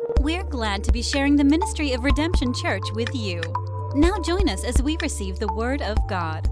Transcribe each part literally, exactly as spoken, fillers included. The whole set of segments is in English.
We're glad to be sharing the ministry of Redemption Church with you. Now join us as we receive the Word of God.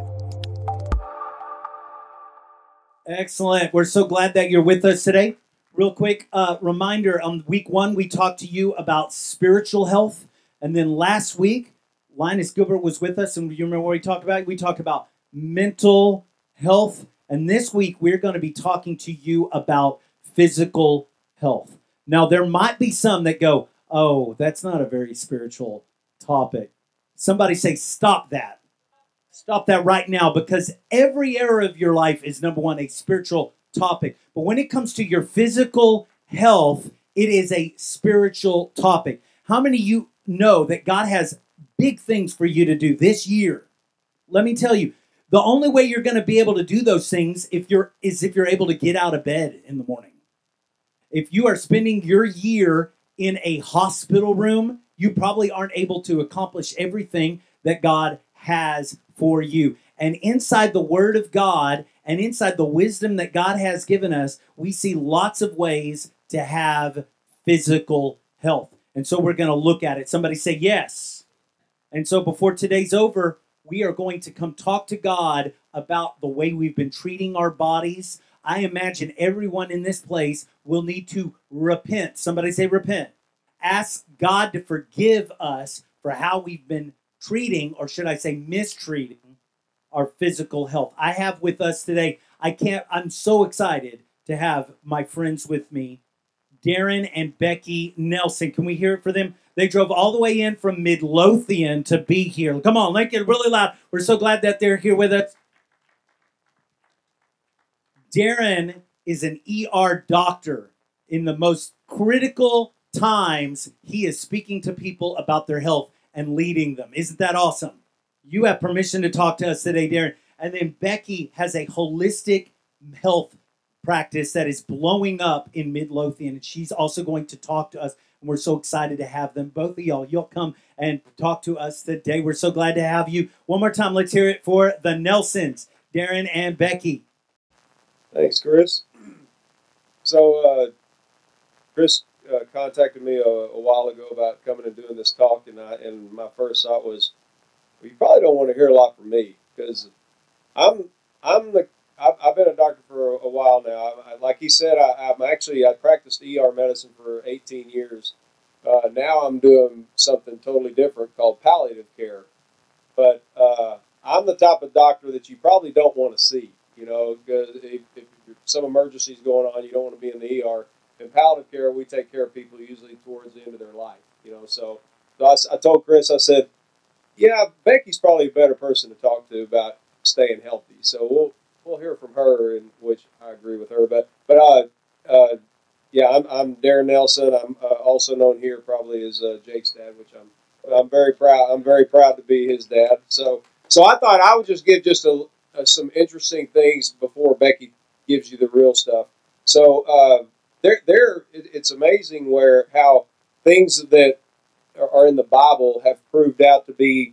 Excellent. We're so glad that you're with us today. Real quick uh, reminder, on week one, we talked to you about spiritual health. And then last week, Linus Gilbert was with us. And you remember what we talked about? We talked about mental health. And this week, we're going to be talking to you about physical health. Now, there might be some that go, oh, that's not a very spiritual topic. Somebody say, stop that. Stop that right now, because every area of your life is, number one, a spiritual topic. But when it comes to your physical health, it is a spiritual topic. How many of you know that God has big things for you to do this year? Let me tell you, the only way you're going to be able to do those things if you're is if you're able to get out of bed in the morning. If you are spending your year in a hospital room, you probably aren't able to accomplish everything that God has for you. And inside the Word of God and inside the wisdom that God has given us, we see lots of ways to have physical health. And so we're going to look at it. Somebody say yes. And so before today's over, we are going to come talk to God about the way we've been treating our bodies. I imagine everyone in this place will need to repent. Somebody say repent. Ask God to forgive us for how we've been treating, or should I say mistreating, our physical health. I have with us today, I can't, I'm so excited to have my friends with me, Darren and Becky Nelson. Can we hear it for them? They drove all the way in from Midlothian to be here. Come on, make it really loud. We're so glad that they're here with us. Darren is an E R doctor. In the most critical times, he is speaking to people about their health and leading them. Isn't that awesome? You have permission to talk to us today, Darren. And then Becky has a holistic health practice that is blowing up in Midlothian, and she's also going to talk to us. And we're so excited to have them. Both of y'all, you'll come and talk to us today. We're so glad to have you. One more time, let's hear it for the Nelsons, Darren and Becky. Thanks, Chris. So, uh, Chris uh, contacted me a, a while ago about coming and doing this talk, and I, and my first thought was, well, you probably don't want to hear a lot from me, because I'm I'm the I've, I've been a doctor for a, a while now. I, I, like he said, I, I'm actually I practiced E R medicine for eighteen years. Uh, now I'm doing something totally different called palliative care. But uh, I'm the type of doctor that you probably don't want to see. You know, because if, if some emergency is going on, you don't want to be in the E R. In palliative care, we take care of people usually towards the end of their life. You know, so, so I, I told Chris, I said, yeah, Becky's probably a better person to talk to about staying healthy. So we'll we'll hear from her, in which I agree with her. But but uh, uh yeah, I'm I'm Darren Nelson. I'm uh, also known here probably as uh, Jake's dad, which I'm I'm very proud. I'm very proud to be his dad. So so I thought I would just give just a, a some interesting things before Becky gives you the real stuff. So uh, there there it, it's amazing where how things that are in the Bible have proved out to be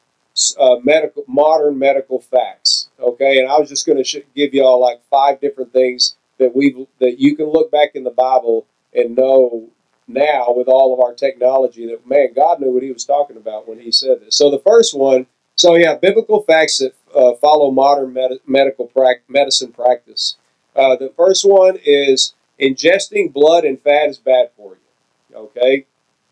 uh, medical, modern medical facts. Okay, and I was just going to sh- give y'all like five different things that we that you can look back in the Bible and know now with all of our technology that man, God knew what He was talking about when He said this. So the first one, so yeah, biblical facts that uh, follow modern med- medical pra- medicine practice. Uh, the first one is ingesting blood and fat is bad for you. Okay.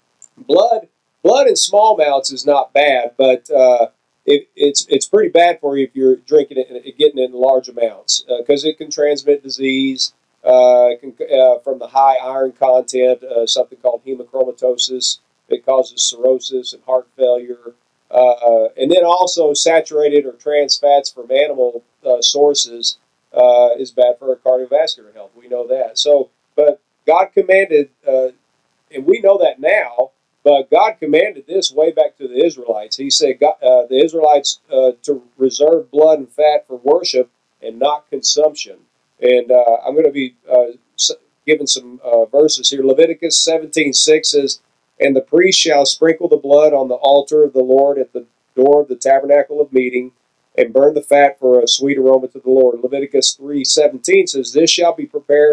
Blood, blood in small amounts is not bad, but uh, it, it's it's pretty bad for you if you're drinking it and getting it in large amounts because uh, it can transmit disease. Uh, it can, uh, from the high iron content, uh, something called hemochromatosis. It causes cirrhosis and heart failure, uh, and then also saturated or trans fats from animal uh, sources uh, is bad for our cardiovascular health. We know that. So, but God commanded, uh, and we know that now. But God commanded this way back to the Israelites. He said God, uh, the Israelites uh, to reserve blood and fat for worship and not consumption. And uh, I'm going to be uh, giving some uh, verses here. Leviticus seventeen six says, "And the priest shall sprinkle the blood on the altar of the Lord at the door of the tabernacle of meeting, and burn the fat for a sweet aroma to the Lord." Leviticus three seventeen says, "This shall be prepared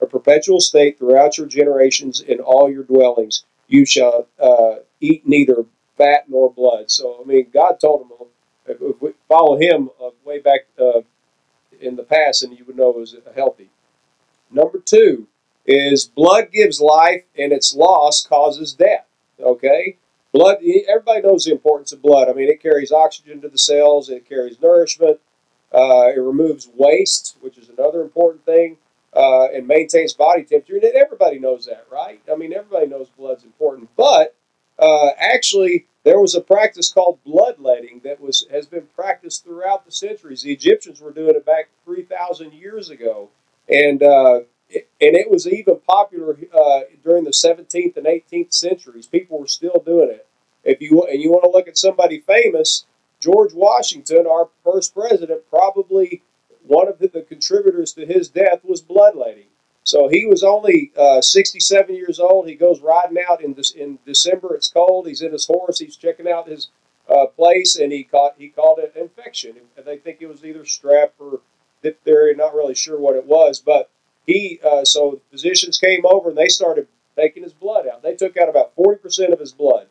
a perpetual state throughout your generations in all your dwellings. You shall uh, eat neither fat nor blood. So, I mean, God told them, if, if we follow him uh, way back uh, in the past, and you would know it was healthy. Number two is blood gives life, and its loss causes death. Okay? Blood, everybody knows the importance of blood. I mean, it carries oxygen to the cells, it carries nourishment, uh, it removes waste, which is another important thing, uh, and maintains body temperature. And everybody knows that, right? I mean, everybody knows blood's important. But uh, actually, there was a practice called bloodletting that was has been practiced throughout the centuries. The Egyptians were doing it back three thousand years ago. And uh, it, and it was even popular uh, during the seventeenth and eighteenth centuries. People were still doing it. If you and you want to look at somebody famous, George Washington, our first president, probably one of the, the contributors to his death was bloodletting. So he was only uh, sixty-seven years old. He goes riding out in this, in December. It's cold. He's in his horse. He's checking out his uh, place, and he caught he caught an infection. And they think it was either strep or diphtheria. Not really sure what it was, but he. Uh, so the physicians came over and they started taking his blood out. They took out about forty percent of his blood,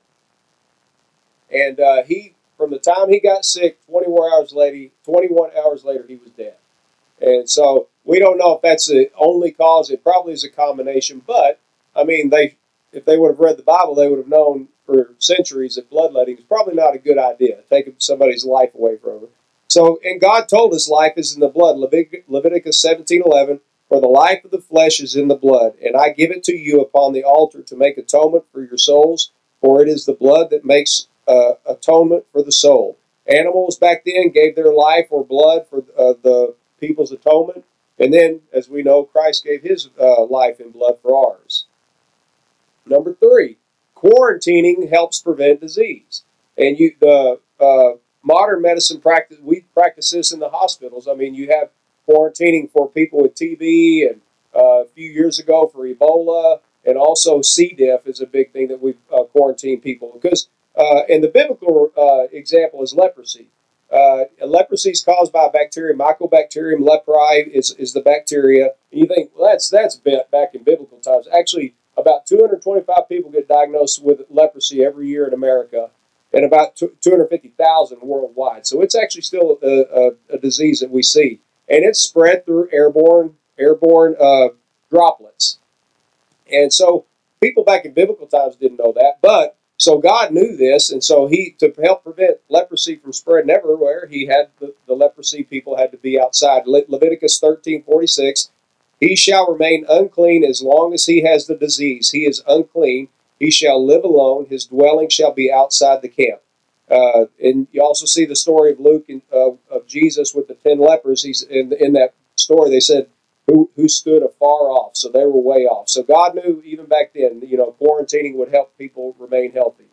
and uh, he. From the time he got sick, twenty-one hours later, twenty-one hours later, he was dead. And so we don't know if that's the only cause. It probably is a combination. But I mean, they if they would have read the Bible, they would have known for centuries that bloodletting is probably not a good idea, taking somebody's life away from them. So, and God told us life is in the blood. Leviticus seventeen eleven. For the life of the flesh is in the blood, and I give it to you upon the altar to make atonement for your souls. For it is the blood that makes Uh, atonement for the soul. Animals back then gave their life or blood for uh, the people's atonement, and then, as we know, Christ gave his uh, life and blood for ours. Number three, quarantining helps prevent disease. And you, the uh, modern medicine practice, we practice this in the hospitals. I mean, you have quarantining for people with T B, and uh, a few years ago for Ebola, and also C. diff is a big thing that we uh, quarantine people because. Uh, and the biblical uh, example is leprosy. Uh, leprosy is caused by a bacteria, Mycobacterium leprae is, is the bacteria. And you think, well, that's that's back in biblical times. Actually, about two hundred twenty-five people get diagnosed with leprosy every year in America, and about two hundred fifty thousand worldwide. So it's actually still a, a, a disease that we see, and it's spread through airborne airborne uh, droplets. And so people back in biblical times didn't know that, but so God knew this, and so he, to help prevent leprosy from spreading everywhere, he had the, the leprosy people had to be outside. Le- Leviticus thirteen forty-six, he shall remain unclean as long as he has the disease. He is unclean. He shall live alone. His dwelling shall be outside the camp. Uh, and you also see the story of Luke and, uh, of Jesus with the ten lepers. He's in, in that story. They said, Who, who stood afar off, so they were way off. So God knew even back then, you know, quarantining would help people remain healthy.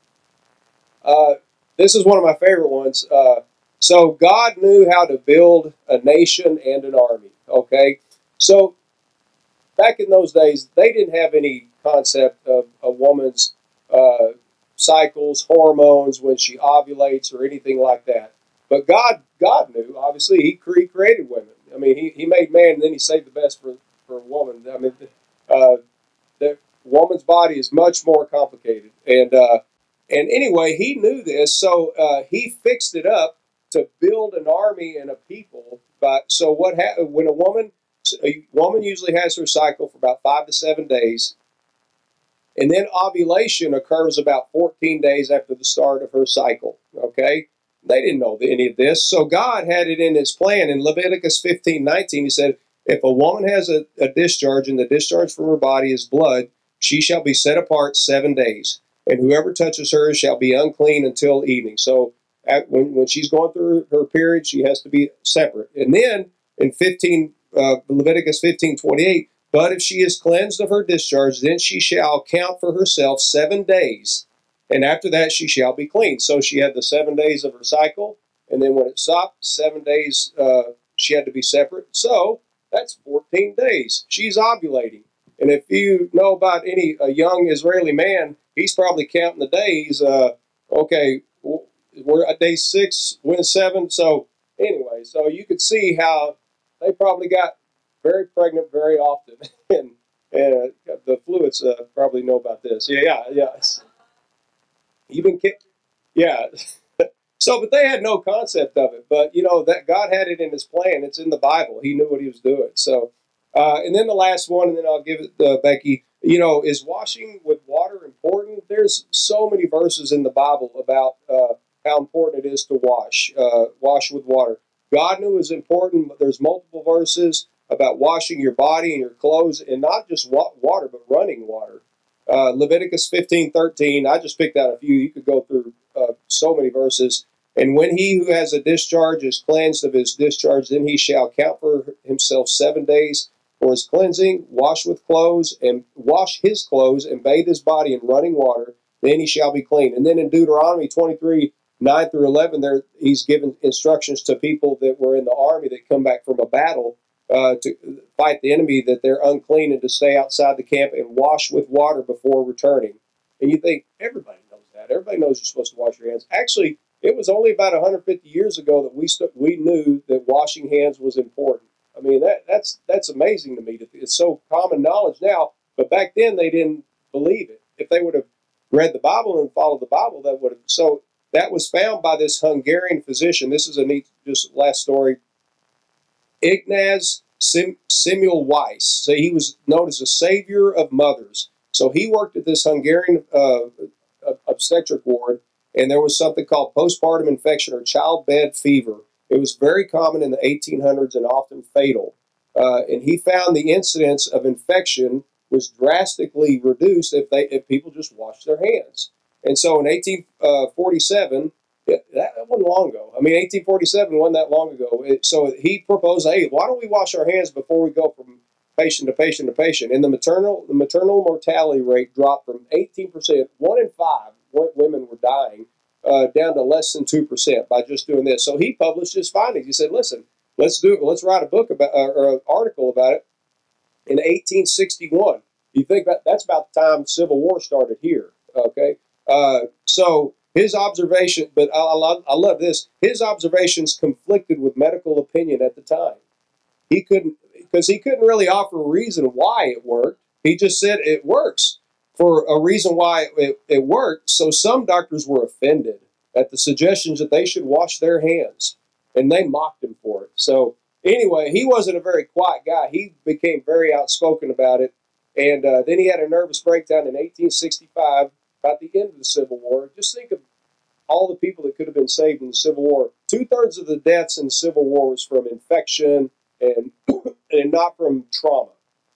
Uh, this is one of my favorite ones. Uh, so God knew how to build a nation and an army, okay? So back in those days, they didn't have any concept of a woman's uh, cycles, hormones, when she ovulates or anything like that. But God, God knew, obviously, he created women. I mean, he, he made man, and then he saved the best for, for a woman. I mean, uh, the woman's body is much more complicated. And uh, and anyway, he knew this, so uh, he fixed it up to build an army and a people. But so what happened when a woman, a woman usually has her cycle for about five to seven days, and then ovulation occurs about fourteen days after the start of her cycle. Okay. They didn't know any of this. So God had it in his plan. In Leviticus fifteen nineteen, he said, if a woman has a, a discharge and the discharge from her body is blood, she shall be set apart seven days. And whoever touches her shall be unclean until evening. So at, when, when she's going through her period, she has to be separate. And then in fifteen, uh, Leviticus fifteen twenty-eight, but if she is cleansed of her discharge, then she shall count for herself seven days. And after that, she shall be clean. So she had the seven days of her cycle. And then when it stopped, seven days, uh, she had to be separate. So that's fourteen days. She's ovulating. And if you know about any a young Israeli man, he's probably counting the days. Uh, okay, we're at day six, when seven. So anyway, so you could see how they probably got very pregnant very often, and and uh, the Fluids uh, probably know about this. Yeah, yeah, yeah. Even ki- yeah. So, but they had no concept of it. But you know that God had it in His plan. It's in the Bible. He knew what He was doing. So, uh, and then the last one, and then I'll give it uh, Becky. You know, is washing with water important? There's so many verses in the Bible about uh, how important it is to wash, uh, wash with water. God knew it was important. But there's multiple verses about washing your body and your clothes, and not just wa- water, but running water. Uh, Leviticus fifteen thirteen. I just picked out a few. You could go through uh, so many verses. And when he who has a discharge is cleansed of his discharge, then he shall count for himself seven days for his cleansing, wash with clothes, and wash his clothes, and bathe his body in running water. Then he shall be clean. And then in Deuteronomy twenty-three, nine through eleven, there he's given instructions to people that were in the army that come back from a battle uh, to fight the enemy, that they're unclean and to stay outside the camp and wash with water before returning. And you think, everybody knows that. Everybody knows you're supposed to wash your hands. Actually, it was only about one hundred fifty years ago that we st- we knew that washing hands was important. I mean, that that's that's amazing to me. It's so common knowledge now, but back then they didn't believe it. If they would have read the Bible and followed the Bible, that would have. So that was found by this Hungarian physician. This is a neat, just last story. Ignaz Sim- Semmelweis. So he was known as a savior of mothers. So he worked at this Hungarian uh, obstetric ward, and there was something called postpartum infection or childbed fever. It was very common in the eighteen hundreds and often fatal. Uh, and he found the incidence of infection was drastically reduced if they if people just washed their hands. And so in eighteen forty-seven, that, that wasn't long ago. I mean, eighteen forty-seven wasn't that long ago. It, so he proposed, hey, why don't we wash our hands before we go from patient to patient to patient? And the maternal the maternal mortality rate dropped from eighteen percent, one in five women were dying, uh, down to less than two percent by just doing this. So he published his findings. He said, listen, let's do it. Let's write a book about uh, or an article about it in eighteen sixty-one. You think that that's about the time Civil War started here, okay? Uh, so his observation, but I, I, love, I love this, his observations conflicted with medical opinion at the time. He couldn't, because he couldn't really offer a reason why it worked. He just said it works for a reason why it, it worked. So some doctors were offended at the suggestions that they should wash their hands, and they mocked him for it. So anyway, he wasn't a very quiet guy. He became very outspoken about it, and uh, then he had a nervous breakdown in eighteen sixty-five, about the end of the Civil War. Just think of all the people that could have been saved in the Civil War. Two-thirds of the deaths in the Civil War was from infection and and not from trauma.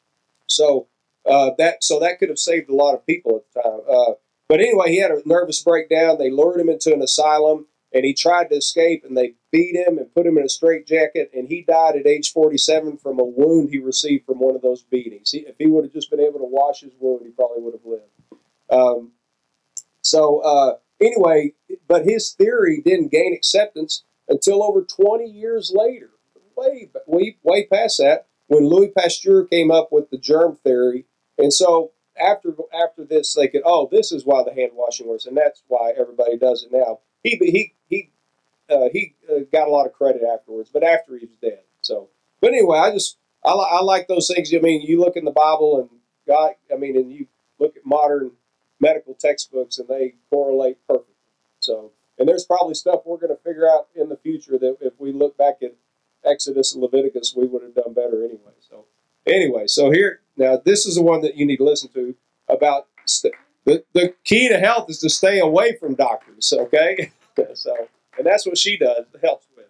So uh, that so that could have saved a lot of people at the time. Uh, but anyway, he had a nervous breakdown. They lured him into an asylum, and he tried to escape, and they beat him and put him in a straitjacket, and he died at age forty-seven from a wound he received from one of those beatings. He, if he would have just been able to wash his wound, he probably would have lived. Um, so uh, anyway, but his theory didn't gain acceptance until over twenty years later, way, way, way past that, when Louis Pasteur came up with the germ theory. And so after after this, they could, oh, this is why the hand washing works, and that's why everybody does it now. He he he uh, he uh, got a lot of credit afterwards, but after he was dead. So, but anyway, I just I, li- I like those things. I mean, you look in the Bible and God, I mean, and you look at modern medical textbooks, and they correlate perfectly. So, and there's probably stuff we're going to figure out in the future that if we look back at Exodus and Leviticus, we would have done better anyway. So, anyway, so here now, this is the one that you need to listen to about st- the the key to health is to stay away from doctors. Okay, so and that's what she does. Helps with.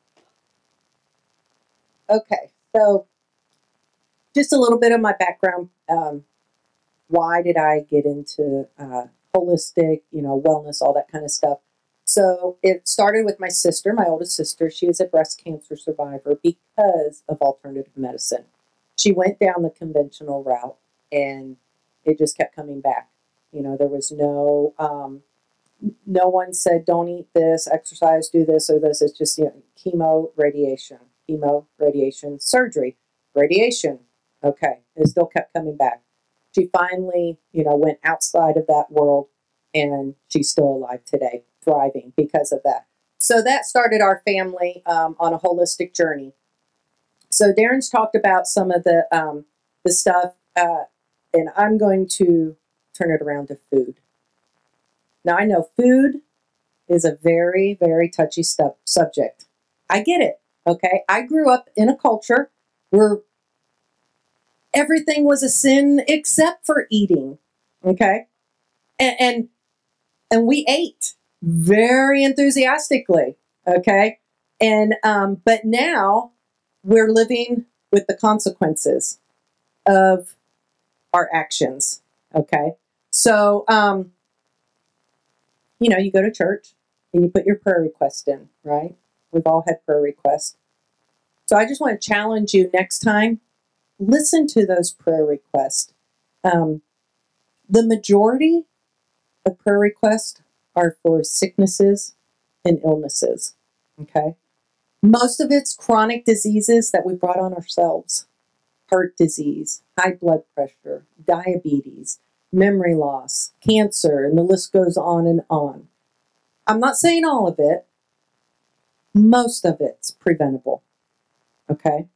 Okay, so just a little bit of my background. Um, why did I get into uh, holistic, you know, wellness, all that kind of stuff? So it started with my sister, my oldest sister. She is a breast cancer survivor because of alternative medicine. She went down the conventional route, and it just kept coming back. You know, there was no, um, no one said, don't eat this, exercise, do this or this. It's just, you know, chemo, radiation, chemo, radiation, surgery, radiation. Okay, it still kept coming back. She finally, you know, went outside of that world, and she's still alive today, thriving because of that. So that started our family um, on a holistic journey. So Darren's talked about some of the um, the stuff, uh, and I'm going to turn it around to food. Now, I know food is a very, very touchy stuff, subject. I get it, okay? I grew up in a culture where everything was a sin except for eating, okay? And and, and we ate very enthusiastically, okay? And um, but now we're living with the consequences of our actions, okay? So, um, you know, you go to church and you put your prayer request in, right? We've all had prayer requests. So I just want to challenge you next time, listen to those prayer requests. Um, the majority of prayer requests are for sicknesses and illnesses, okay? Most of it's chronic diseases that we brought on ourselves. Heart disease, high blood pressure, diabetes, memory loss, cancer, and the list goes on and on. I'm not saying all of it. Most of it's preventable, okay?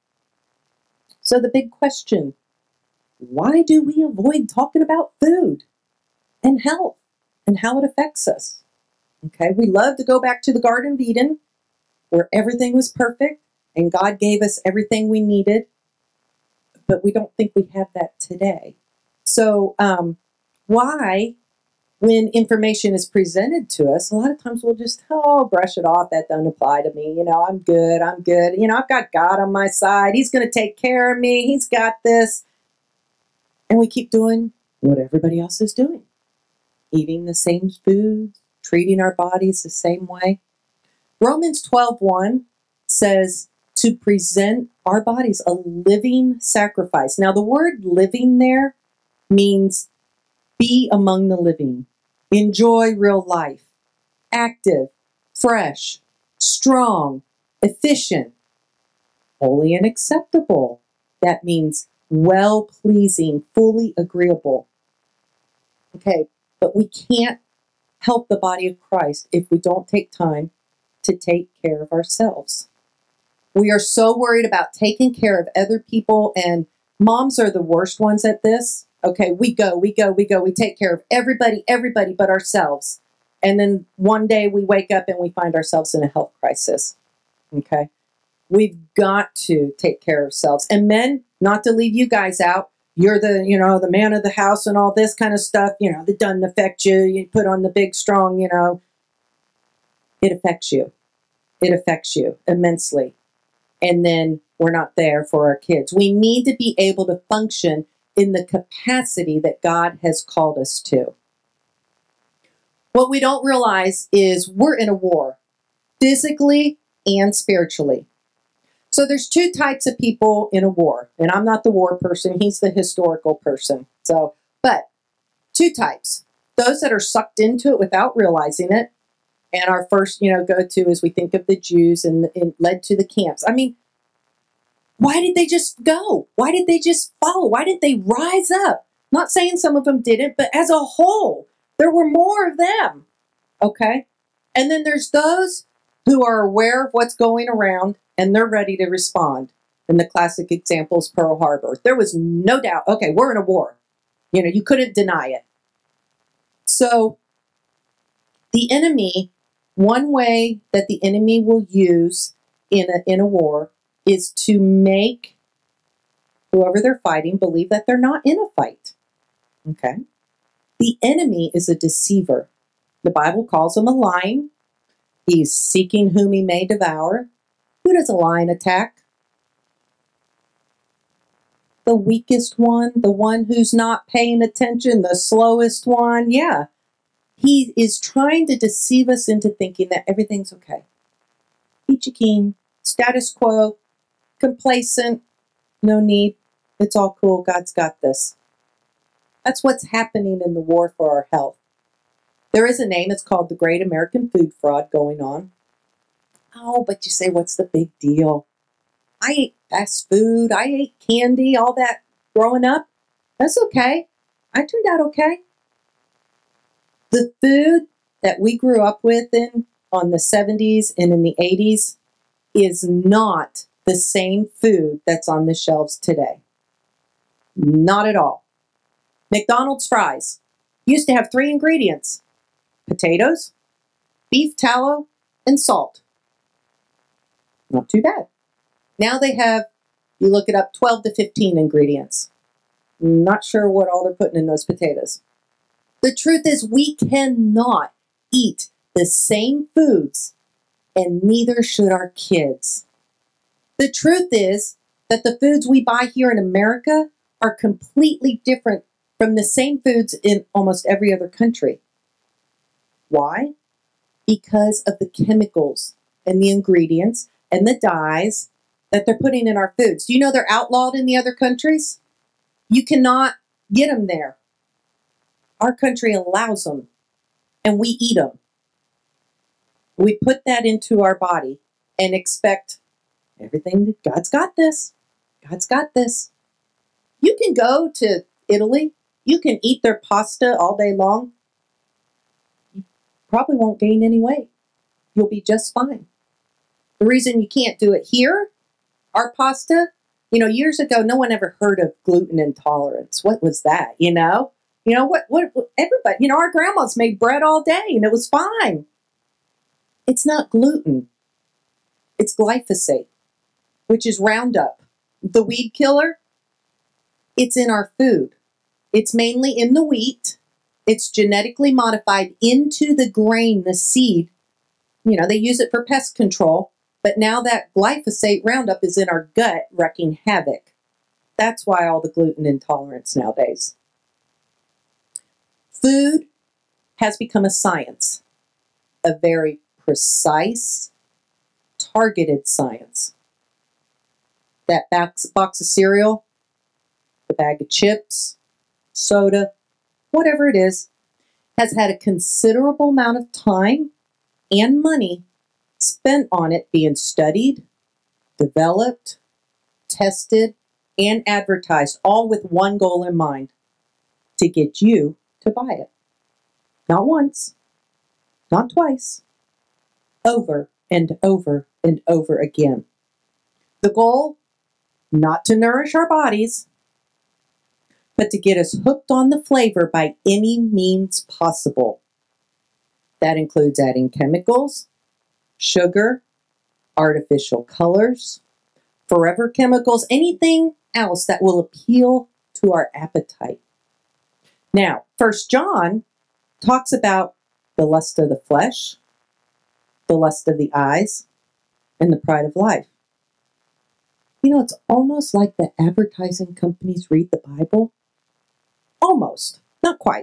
So the big question, why do we avoid talking about food and health and how it affects us? Okay, we love to go back to the Garden of Eden where everything was perfect and God gave us everything we needed, but we don't think we have that today. So um, why, when information is presented to us, a lot of times we'll just, oh, brush it off. That doesn't apply to me. You know, I'm good. I'm good. You know, I've got God on my side. He's going to take care of me. He's got this. And we keep doing what everybody else is doing. Eating the same foods, treating our bodies the same way. Romans twelve one says to present our bodies a living sacrifice. Now, the word living there means be among the living. Enjoy real life. Active, fresh, strong, efficient, holy and acceptable. That means well-pleasing, fully agreeable. Okay, but we can't help the body of Christ if we don't take time to take care of ourselves. We are so worried about taking care of other people, and moms are the worst ones at this. Okay, we go, we go, we go. We take care of everybody, everybody but ourselves. And then one day we wake up and we find ourselves in a health crisis. Okay, we've got to take care of ourselves. And men, not to leave you guys out, you're the, you know, the man of the house and all this kind of stuff, you know, that doesn't affect you. You put on the big, strong, you know, it affects you. It affects you immensely. And then we're not there for our kids. We need to be able to function in the capacity that God has called us to. What we don't realize is we're in a war, physically and spiritually. So there's two types of people in a war, and I'm not the war person, he's the historical person. So, but two types. Those that are sucked into it without realizing it, and our first, you know, go-to is we think of the Jews and, and led to the camps. I mean, why did they just go? Why did they just follow? Why didn't they rise up? Not saying some of them didn't, but as a whole, there were more of them, okay? And then there's those who are aware of what's going around, and they're ready to respond. And the classic example is Pearl Harbor. There was no doubt, okay, we're in a war. You know, you couldn't deny it. So the enemy, one way that the enemy will use in a, in a war is to make whoever they're fighting believe that they're not in a fight. Okay? The enemy is a deceiver. The Bible calls him a lion. He's seeking whom he may devour. Who does a lion attack? The weakest one, the one who's not paying attention, the slowest one. Yeah. He is trying to deceive us into thinking that everything's okay. Peachy keen, status quo, complacent, no need. It's all cool. God's got this. That's what's happening in the war for our health. There is a name. It's called the Great American Food Fraud going on. Oh, but you say, what's the big deal? I ate fast food. I ate candy, all that growing up. That's okay. I turned out okay. The food that we grew up with in on the seventies and in the eighties is not the same food that's on the shelves today. Not at all. McDonald's fries used to have three ingredients: potatoes, beef tallow, and salt. Not too bad. Now they have, you look it up, twelve to fifteen ingredients. Not sure what all they're putting in those potatoes. The truth is, we cannot eat the same foods, and neither should our kids. The truth is that the foods we buy here in America are completely different from the same foods in almost every other country. Why? Because of the chemicals and the ingredients and the dyes that they're putting in our foods. Do you know they're outlawed in the other countries? You cannot get them there. Our country allows them, and we eat them. We put that into our body and expect everything, God's got this. God's got this. You can go to Italy. You can eat their pasta all day long. You probably won't gain any weight. You'll be just fine. The reason you can't do it here, our pasta, you know, years ago, no one ever heard of gluten intolerance. What was that, you know? You know, what, what, what, everybody, you know, our grandmas made bread all day and it was fine. It's not gluten. It's glyphosate, which is Roundup, the weed killer. It's in our food. It's mainly in the wheat. It's genetically modified into the grain, the seed. You know, they use it for pest control, but now that glyphosate Roundup is in our gut, wreaking havoc. That's why all the gluten intolerance nowadays. Food has become a science, a very precise, targeted science. That box, box of cereal, the bag of chips, soda, whatever it is, has had a considerable amount of time and money spent on it being studied, developed, tested, and advertised, all with one goal in mind: to get you to buy it. Not once, not twice, over and over and over again. The goal, not to nourish our bodies, but to get us hooked on the flavor by any means possible. That includes adding chemicals, sugar, artificial colors, forever chemicals, anything else that will appeal to our appetite. Now, First John talks about the lust of the flesh, the lust of the eyes, and the pride of life. You know, it's almost like the advertising companies read the Bible. Almost. Not quite.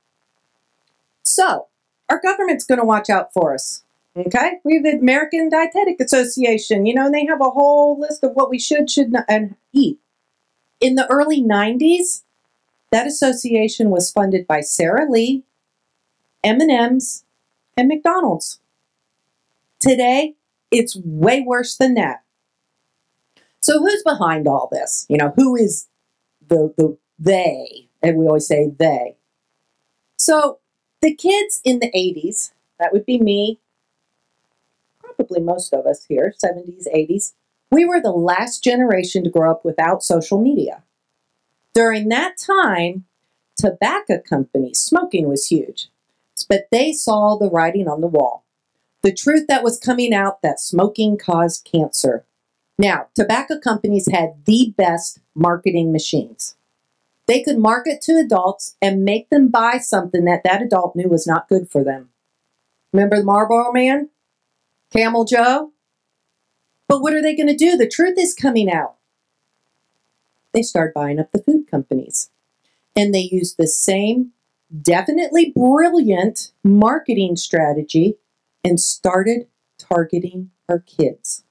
So, our government's going to watch out for us. Okay? We have the American Dietetic Association, you know, and they have a whole list of what we should, should not, and eat. In the early nineties, that association was funded by Sara Lee, M and M's, and McDonald's. Today, it's way worse than that. So who's behind all this? You know, who is the, the they? And we always say they. So the kids in the eighties, that would be me, probably most of us here, seventies, eighties, we were the last generation to grow up without social media. During that time, tobacco companies, smoking was huge, but they saw the writing on the wall. The truth that was coming out that smoking caused cancer. Now, tobacco companies had the best marketing machines. They could market to adults and make them buy something that that adult knew was not good for them. Remember the Marlboro Man? Camel Joe? But what are they going to do? The truth is coming out. They start buying up the food companies. And they use the same definitely brilliant marketing strategy and started targeting our kids.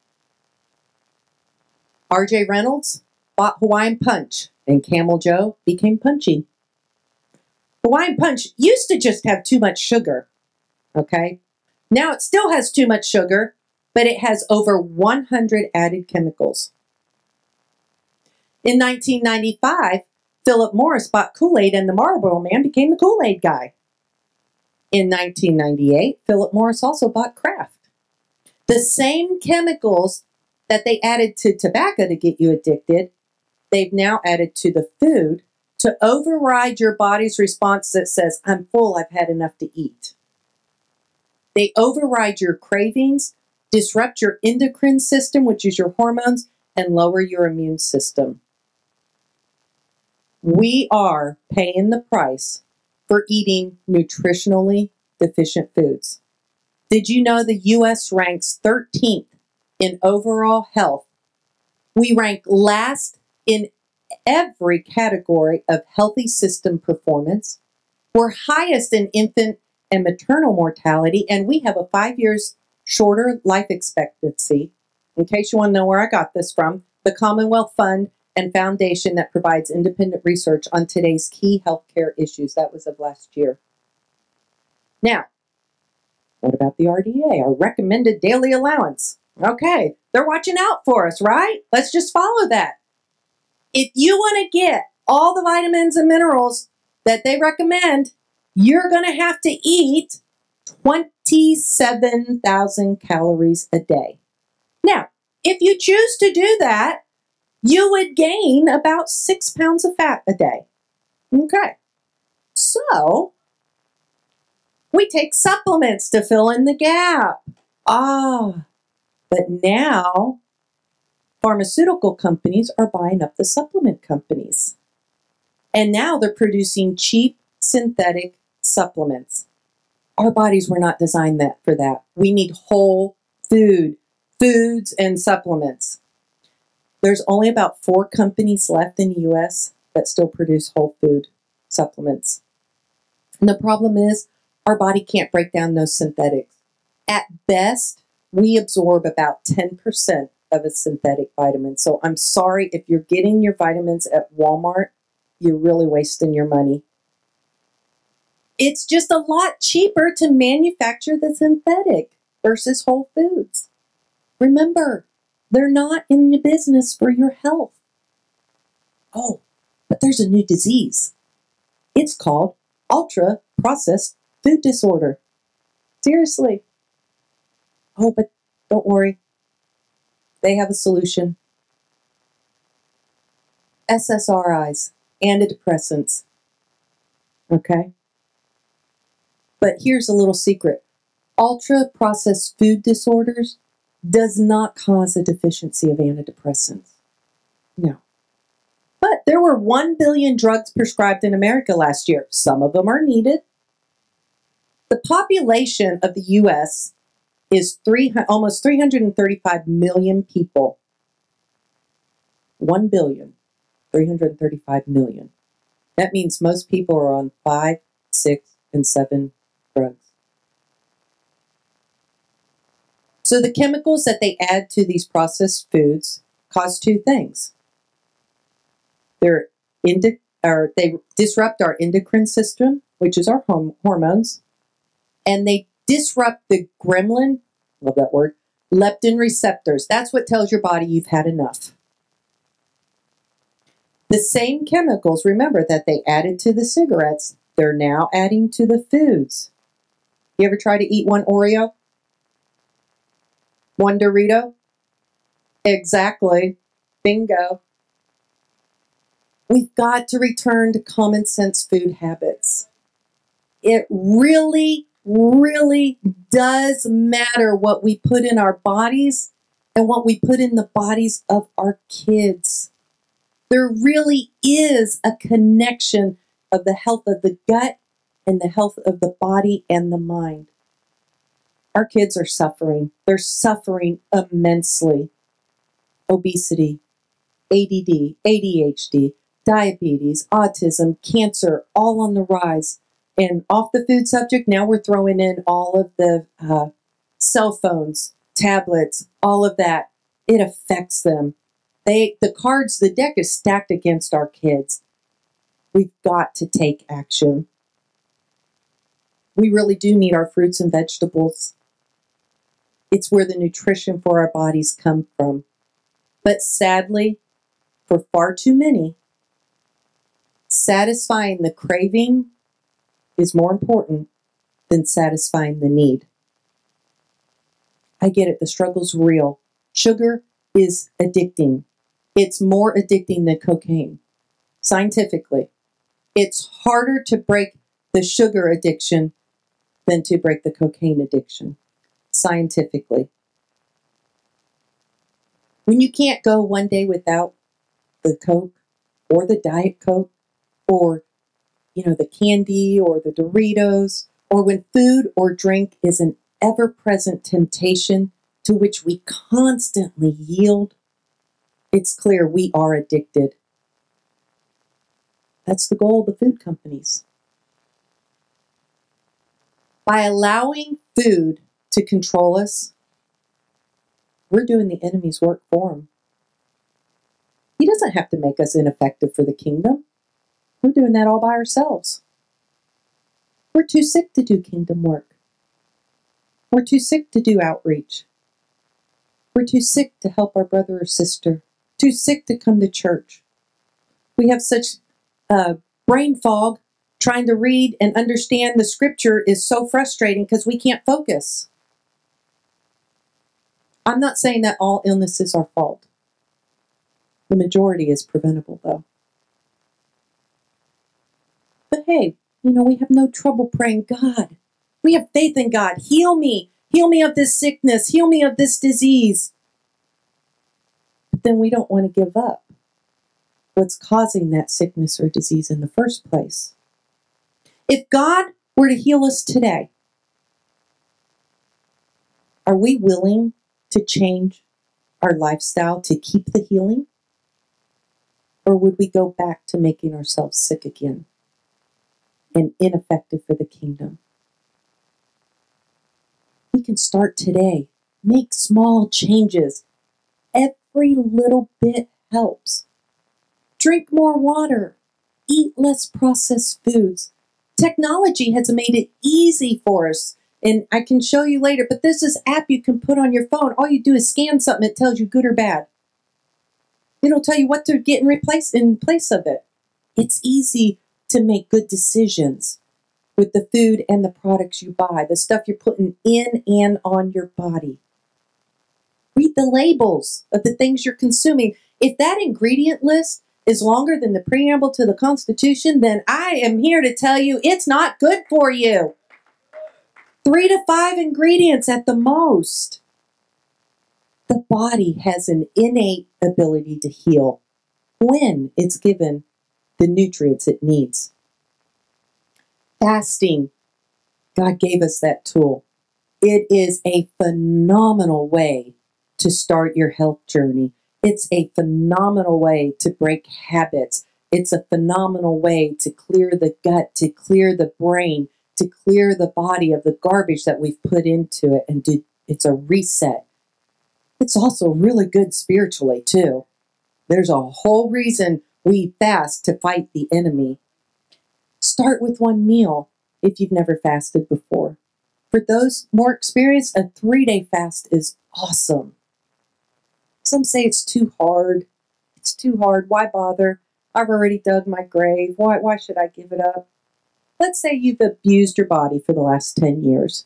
R J Reynolds bought Hawaiian Punch, and Camel Joe became punchy. Hawaiian Punch used to just have too much sugar, okay? Now it still has too much sugar, but it has over one hundred added chemicals. In nineteen ninety-five, Philip Morris bought Kool-Aid, and the Marlboro Man became the Kool-Aid guy. In nineteen ninety-eight, Philip Morris also bought Kraft. The same chemicals that they added to tobacco to get you addicted, they've now added to the food to override your body's response that says, I'm full, I've had enough to eat. They override your cravings, disrupt your endocrine system, which is your hormones, and lower your immune system. We are paying the price for eating nutritionally deficient foods. Did you know the U S ranks thirteenth in overall health? We rank last in every category of healthy system performance. We're highest in infant and maternal mortality, and we have a five years shorter life expectancy. In case you want to know where I got this from, the Commonwealth Fund and Foundation that provides independent research on today's key healthcare issues. That was of last year. Now, what about the R D A, our recommended daily allowance? Okay, they're watching out for us, right? Let's just follow that. If you want to get all the vitamins and minerals that they recommend, you're going to have to eat twenty-seven thousand calories a day. Now, if you choose to do that, you would gain about six pounds of fat a day. Okay. So, we take supplements to fill in the gap. Ah, but now pharmaceutical companies are buying up the supplement companies. And now they're producing cheap synthetic supplements. Our bodies were not designed that for that. We need whole food, foods and supplements. There's only about four companies left in the U S that still produce whole food supplements. And the problem is our body can't break down those synthetics. At best, we absorb about ten percent of a synthetic vitamin. So I'm sorry if you're getting your vitamins at Walmart, you're really wasting your money. It's just a lot cheaper to manufacture the synthetic versus whole foods. Remember, they're not in the business for your health. Oh, but there's a new disease. It's called ultra-processed food disorder. Seriously. Oh, but don't worry. They have a solution. S S R Is, antidepressants. Okay? But here's a little secret. Ultra-processed food disorders does not cause a deficiency of antidepressants. No. But there were one billion drugs prescribed in America last year. Some of them are needed. The population of the U S is three, almost three hundred thirty-five million people. one billion, three hundred thirty-five million. That means most people are on five, six, and seven drugs. So the chemicals that they add to these processed foods cause two things. They're indi- or they disrupt our endocrine system, which is our hom- hormones, and they disrupt the gremlin, love that word, leptin receptors. That's what tells your body you've had enough. The same chemicals, remember, that they added to the cigarettes, they're now adding to the foods. You ever try to eat one Oreo? One Dorito? Exactly. Bingo. We've got to return to common sense food habits. It really, really does matter what we put in our bodies and what we put in the bodies of our kids. There really is a connection of the health of the gut and the health of the body and the mind. Our kids are suffering. They're suffering immensely. Obesity, A D D, A D H D, diabetes, autism, cancer, all on the rise. And off the food subject, now we're throwing in all of the uh, cell phones, tablets, all of that. It affects them. They, the cards, the deck is stacked against our kids. We've got to take action. We really do need our fruits and vegetables. It's where the nutrition for our bodies come from. But sadly, for far too many, satisfying the craving is more important than satisfying the need. I get it, the struggle's real. Sugar is addicting. It's more addicting than cocaine, scientifically. It's harder to break the sugar addiction than to break the cocaine addiction, scientifically. When you can't go one day without the Coke or the Diet Coke or, you know, the candy or the Doritos, or when food or drink is an ever-present temptation to which we constantly yield, it's clear we are addicted. That's the goal of the food companies. By allowing food to control us, we're doing the enemy's work for him. He doesn't have to make us ineffective for the kingdom. We're doing that all by ourselves. We're too sick to do kingdom work. We're too sick to do outreach. We're too sick to help our brother or sister. Too sick to come to church. We have such uh, brain fog. Trying to read and understand the scripture is so frustrating because we can't focus. I'm not saying that all illness is our fault. The majority is preventable, though. But hey, you know, we have no trouble praying, God, we have faith in God. Heal me. Heal me of this sickness. Heal me of this disease. But then we don't want to give up what's causing that sickness or disease in the first place. If God were to heal us today, are we willing to change our lifestyle to keep the healing? Or would we go back to making ourselves sick again and ineffective for the kingdom? We can start today. Make small changes. Every little bit helps. Drink more water. Eat less processed foods. Technology has made it easy for us. And I can show you later, but there's this app you can put on your phone. All you do is scan something. It tells you good or bad. It'll tell you what to get in, replace, in place of it. It's easy to make good decisions with the food and the products you buy, the stuff you're putting in and on your body. Read the labels of the things you're consuming. If that ingredient list is longer than the preamble to the Constitution, then I am here to tell you it's not good for you. Three to five ingredients at the most. The body has an innate ability to heal when it's given the nutrients it needs. Fasting, God gave us that tool. It is a phenomenal way to start your health journey. It's a phenomenal way to break habits. It's a phenomenal way to clear the gut, to clear the brain, to clear the body of the garbage that we've put into it. And do, it's a reset. It's also really good spiritually, too. There's a whole reason we fast to fight the enemy. Start with one meal if you've never fasted before. For those more experienced, a three-day fast is awesome. Some say it's too hard. It's too hard. Why bother? I've already dug my grave. Why, why should I give it up? Let's say you've abused your body for the last ten years.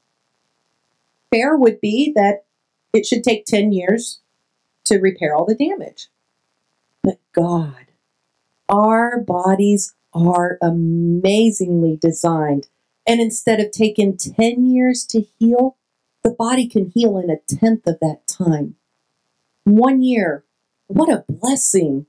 Fair would be that it should take ten years to repair all the damage. But God, our bodies are amazingly designed. And instead of taking ten years to heal, the body can heal in a tenth of that time. One year. What a blessing.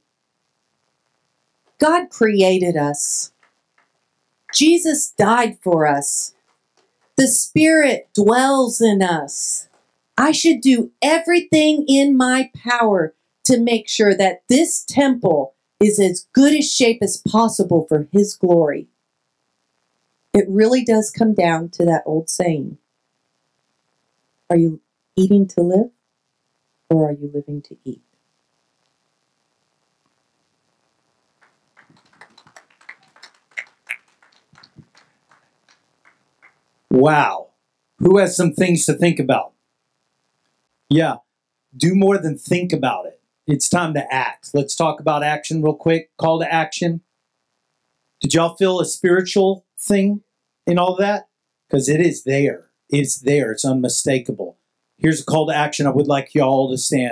God created us. Jesus died for us. The Spirit dwells in us. I should do everything in my power to make sure that this temple is as good a shape as possible for His glory. It really does come down to that old saying. Are you eating to live, or are you living to eat? Wow. Who has some things to think about? Yeah. Do more than think about it. It's time to act. Let's talk about action real quick. Call to action. Did y'all feel a spiritual thing in all that? Because it is there. It's there. It's unmistakable. Here's a call to action. I would like y'all to stand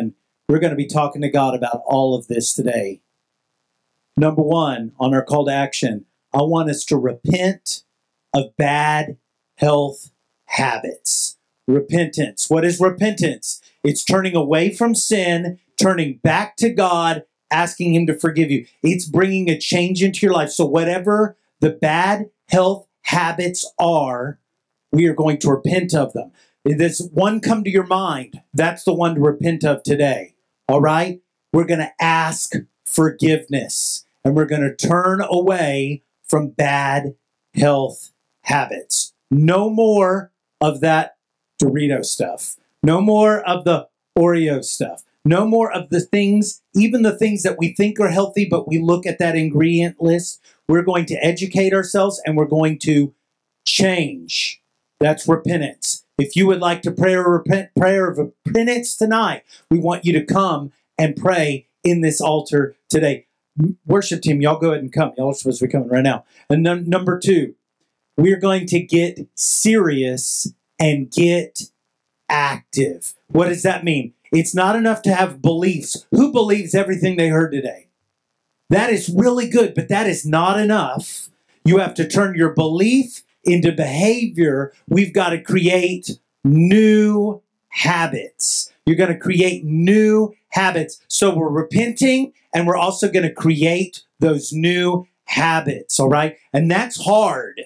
We're going to be talking to God about all of this today. Number one, on our call to action, I want us to repent of bad health habits. Repentance. What is repentance? It's turning away from sin, turning back to God, asking Him to forgive you. It's bringing a change into your life. So whatever the bad health habits are, we are going to repent of them. If there's one come to your mind, that's the one to repent of today. All right? We're going to ask forgiveness, and we're going to turn away from bad health habits. No more of that Dorito stuff. No more of the Oreo stuff. No more of the things, even the things that we think are healthy, but we look at that ingredient list. We're going to educate ourselves, and we're going to change. That's repentance. If you would like to pray a repent, prayer of repentance tonight, we want you to come and pray in this altar today. Worship team, y'all go ahead and come. Y'all are supposed to be coming right now. And num- number two, we're going to get serious and get active. What does that mean? It's not enough to have beliefs. Who believes everything they heard today? That is really good, but that is not enough. You have to turn your belief into behavior. We've got to create new habits. You're going to create new habits. So we're repenting, and we're also going to create those new habits, all right? And that's hard.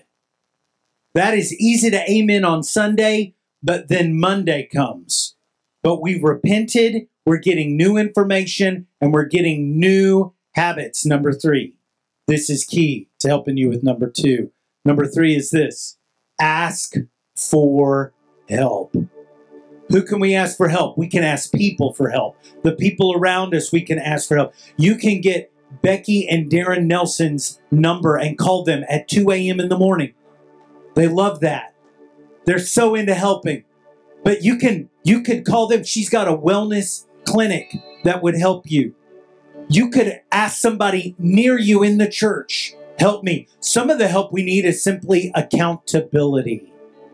That is easy to amen on Sunday, but then Monday comes. But we've repented, we're getting new information, and we're getting new habits. Number three, this is key to helping you with number two. Number three is this: ask for help. Who can we ask for help? We can ask people for help. The people around us, we can ask for help. You can get Becky and Darren Nelson's number and call them at two a.m. in the morning. They love that. They're so into helping. But you can you could call them. She's got a wellness clinic that would help you. You could ask somebody near you in the church, help me. Some of the help we need is simply accountability.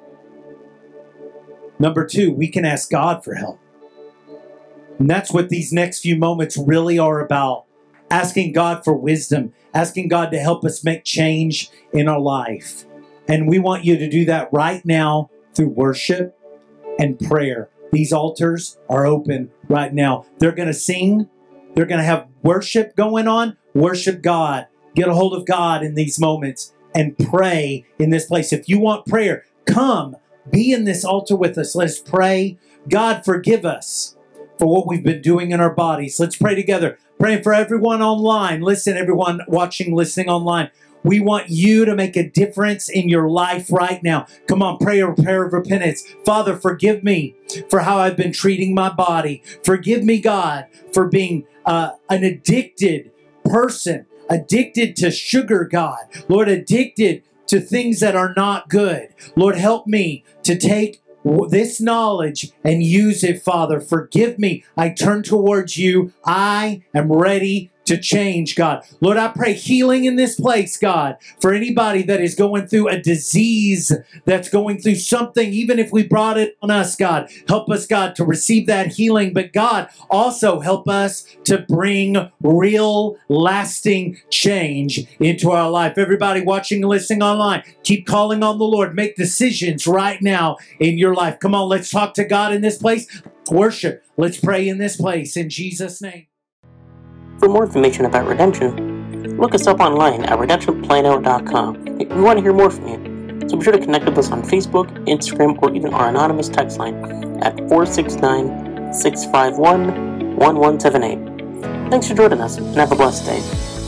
Number two, we can ask God for help. And that's what these next few moments really are about. Asking God for wisdom, asking God to help us make change in our life. And we want you to do that right now through worship and prayer. These altars are open right now. They're going to sing. They're going to have worship going on. Worship God. Get a hold of God in these moments and pray in this place. If you want prayer, come. Be in this altar with us. Let's pray. God, forgive us for what we've been doing in our bodies. Let's pray together. Praying for everyone online. Listen, everyone watching, listening online. We want you to make a difference in your life right now. Come on, pray a prayer of repentance. Father, forgive me for how I've been treating my body. Forgive me, God, for being uh, an addicted person, addicted to sugar, God. Lord, addicted to things that are not good. Lord, help me to take this knowledge and use it, Father. Forgive me. I turn towards you. I am ready to change, God. Lord, I pray healing in this place, God, for anybody that is going through a disease, that's going through something, even if we brought it on us, God. Help us, God, to receive that healing. But God, also help us to bring real, lasting change into our life. Everybody watching and listening online, keep calling on the Lord. Make decisions right now in your life. Come on, let's talk to God in this place. Worship. Let's pray in this place in Jesus' name. For more information about Redemption, look us up online at redemption plano dot com. We want to hear more from you, so be sure to connect with us on Facebook, Instagram, or even our anonymous text line at four six nine, six five one, one one seven eight. Thanks for joining us, and have a blessed day.